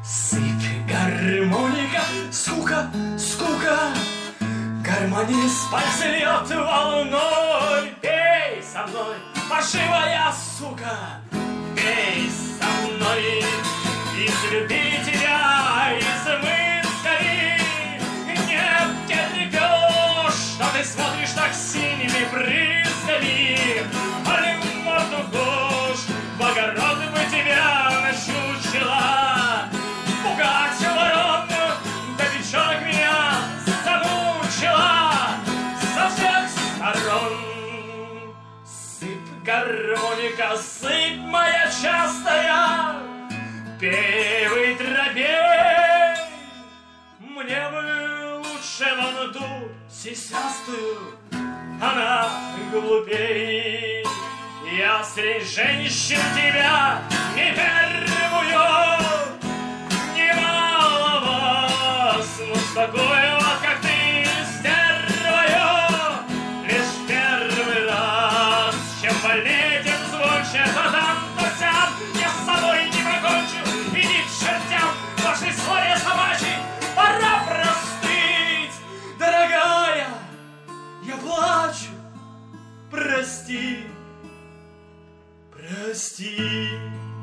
Сыпь, гармоника, скука, скука, гармонист пальцы льет волной. Пей со мной, паршивая сука, пей со мной. Излюби тебя, измыть скорей. Нет, терпешь, что ты смотришь так синими брызгами. Али в морду хошь, в огород бы тебя нащучила. Пугать ворон, да девчонок меня замучила со всех сторон. Сыпь, гармоника, сыпь моя частая, пей, вытропей. Мне бы лучше вон ту сисястую, она глупей. Я среди женщин тебя не первую, немало вас, но с такой вот, как ты, стервою. Лишь первый раз, чем больнее, тем звонче, то там, то сям. Я с собой не покончу, иди к чертям, вашей славе собачьей пора простыть. Дорогая, я плачу, прости, прости.